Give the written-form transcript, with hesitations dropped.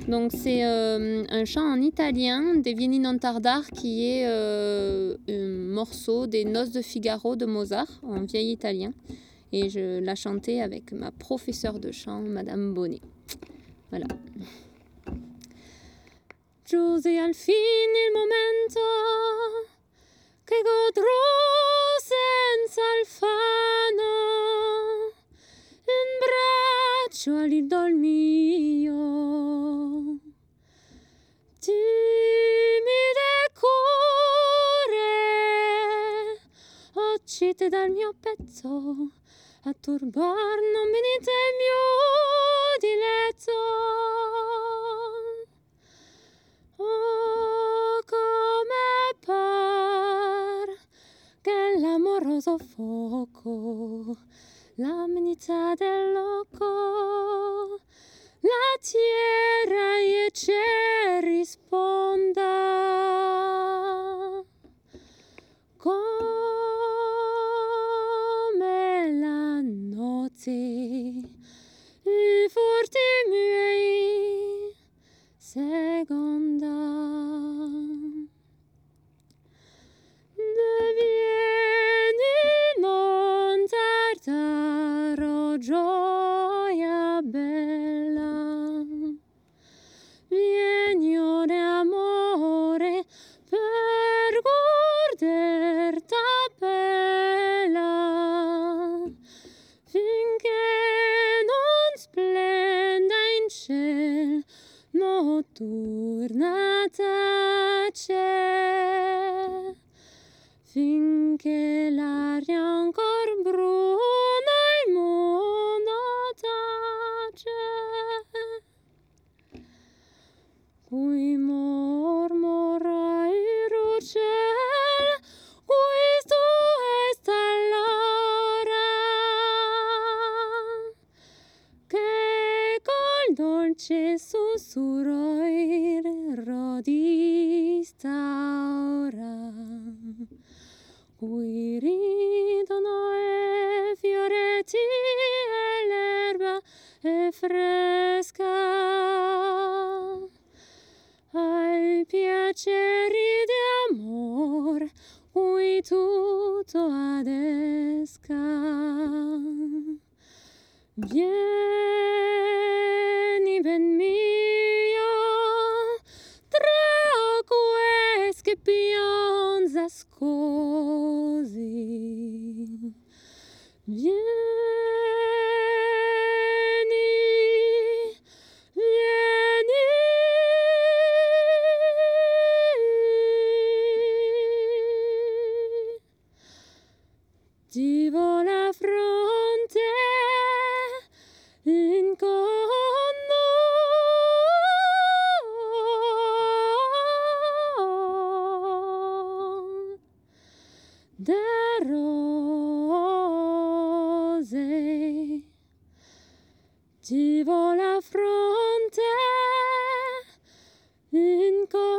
Donc c'est un chant en italien des Vieni non tardar qui est un morceau des Noces de Figaro de Mozart en vieil italien. Et je l'ai chanté avec ma professeure de chant, Madame Bonnet. Voilà. Giunse al fin il momento che godrò senza Alfano in braccio all'idol mio. Timide core, uscite dal mio petto, a turbar non venite il mio diletto. Oh, come par che l'amoroso fuoco, l'amenità del loco, la tierra e c'è risponda. Come la notte, i forti miei seconda. Vieni non tardare, oh gioia bella, vieni ore amore per guardarta bella, finché non splenda in ciel notturna tace, finché l'aria ancor bruna il mondo tace. Cui mormora il ruggel, questo est all'ora, che col dolce sussurro rodista ora, cui ridono e fioretti e l'erba è fresca, ai piaceri d'amor cui tutto adesca. Vieni ben mio tra queste pionzas così. Vieni, vieni, ti vola fronte in conno de rose, ti vola fronte in conno